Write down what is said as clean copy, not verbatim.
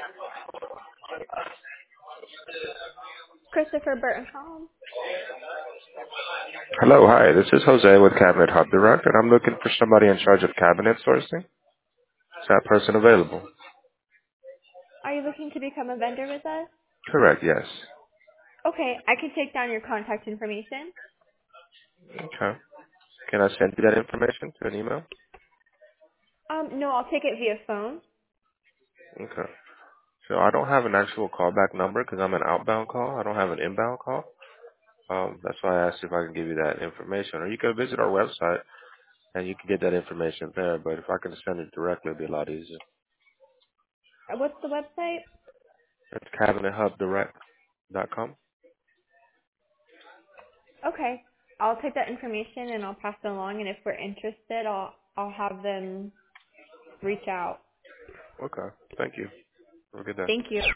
Christopher Burton Home. Hello, hi. This is Jose with Cabinet Hub Direct, and I'm looking for somebody in charge of cabinet sourcing. Is that person available? Are you looking to become a vendor with us? Correct, yes. Okay, I can take down your contact information. Okay. Can I send you that information to an email? No, I'll take it via phone. Okay. So I don't have an actual callback number because I'm an outbound call. I don't have an inbound call. That's why I asked if I can give you that information. Or you can visit our website and you can get that information there. But if I can send it directly, it'll be a lot easier. What's the website? It's cabinethubdirect.com. Okay, I'll take that information and I'll pass it along. And if we're interested, I'll have them reach out. Okay. Thank you. Have a good day. Thank you.